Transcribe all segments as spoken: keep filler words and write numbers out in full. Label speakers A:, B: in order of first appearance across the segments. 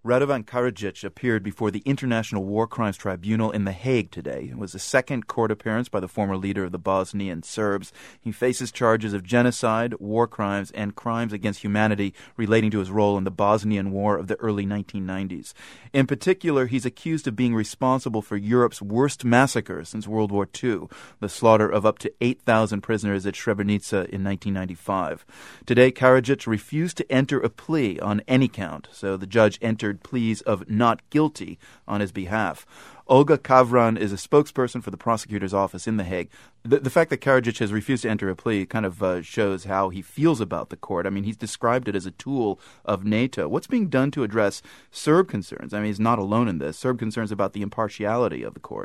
A: Radovan Karadzic appeared before the International War Crimes Tribunal in The Hague today. It was the second court appearance by the former leader of the Bosnian Serbs. He faces charges of genocide, war crimes, and crimes against humanity relating to his role in the Bosnian War of the early nineteen nineties. In particular, he's accused of being responsible for Europe's worst massacre since World War Two, the slaughter of up to eight thousand prisoners at Srebrenica in nineteen ninety-five. Today, Karadzic refused to enter a plea on any count, so the judge entered pleas of not guilty on his behalf. Olga Kavran is a spokesperson for the prosecutor's office in The Hague. The, the fact that Karadzic has refused to enter a plea kind of uh, shows how he feels about the court. I mean, he's described it as a tool of NATO. What's being done to address Serb concerns? I mean, he's not alone in this. Serb concerns about the impartiality of the court.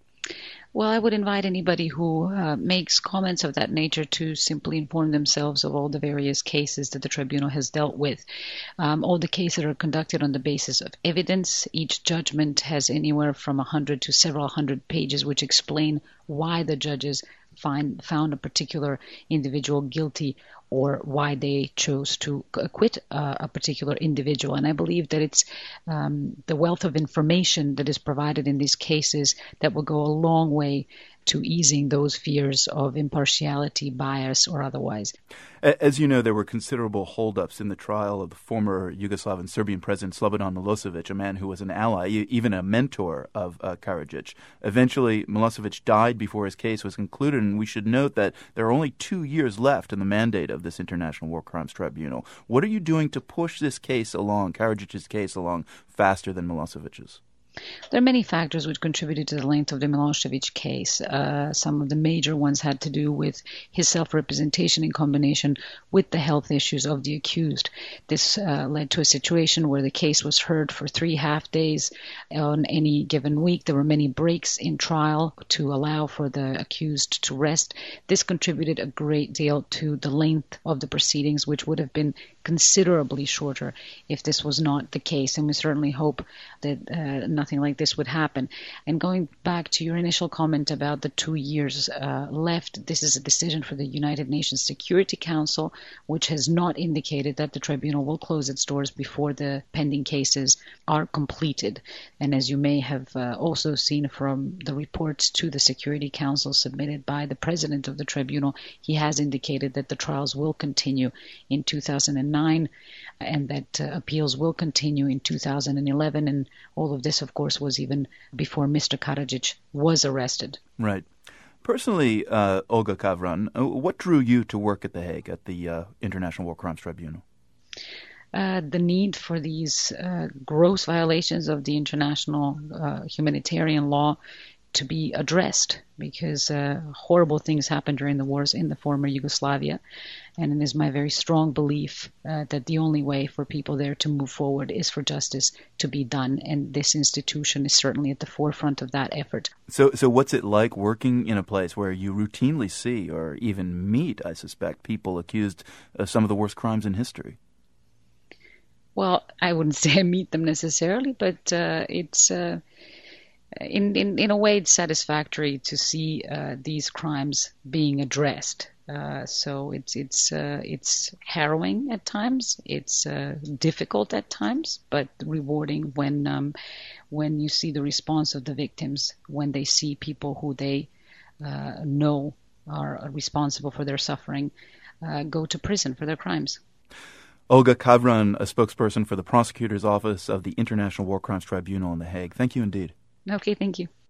B: Well, I would invite anybody who uh, makes comments of that nature to simply inform themselves of all the various cases that the tribunal has dealt with. Um, all the cases are conducted on the basis of evidence. Each judgment has anywhere from one hundred to several hundred pages which explain why the judges find found a particular individual guilty or why they chose to acquit uh, a particular individual. And I believe that it's um, the wealth of information that is provided in these cases that will go a long way to easing those fears of impartiality, bias, or otherwise.
A: As you know, there were considerable holdups in the trial of the former Yugoslav and Serbian President Slobodan Milosevic, a man who was an ally, even a mentor of uh, Karadzic. Eventually, Milosevic died before his case was concluded, and we should note that there are only two years left in the mandate of this International War Crimes Tribunal. What are you doing to push this case along, Karadzic's case along, faster than Milosevic's?
B: There are many factors which contributed to the length of the Milosevic case. Uh, some of the major ones had to do with his self-representation in combination with the health issues of the accused. This uh, led to a situation where the case was heard for three half days on any given week. There were many breaks in trial to allow for the accused to rest. This contributed a great deal to the length of the proceedings, which would have been considerably shorter if this was not the case. And we certainly hope that uh, nothing like this would happen. And going back to your initial comment about the two years uh, left, this is a decision for the United Nations Security Council, which has not indicated that the tribunal will close its doors before the pending cases are completed. And as you may have uh, also seen from the reports to the Security Council submitted by the president of the tribunal, he has indicated that the trials will continue in two thousand nine and that uh, appeals will continue in two thousand eleven. And all of this, of course, was even before Mister Karadzic was arrested.
A: Right. Personally, uh, Olga Kavran, what drew you to work at The Hague, at the uh, International War Crimes Tribunal?
B: Uh, the need for these uh, gross violations of the international uh, humanitarian law to be addressed, because uh, horrible things happened during the wars in the former Yugoslavia. And it is my very strong belief uh, that the only way for people there to move forward is for justice to be done. And this institution is certainly at the forefront of that effort.
A: So so what's it like working in a place where you routinely see or even meet, I suspect, people accused of some of the worst crimes in history?
B: Well, I wouldn't say I meet them necessarily, but uh, it's... Uh, In, in in a way, it's satisfactory to see uh, these crimes being addressed. Uh, so it's it's uh, it's harrowing at times. It's uh, difficult at times, but rewarding when um, when you see the response of the victims, when they see people who they uh, know are responsible for their suffering uh, go to prison for their crimes.
A: Olga Kavran, a spokesperson for the prosecutor's office of the International War Crimes Tribunal in The Hague. Thank you indeed.
B: Okay, thank you.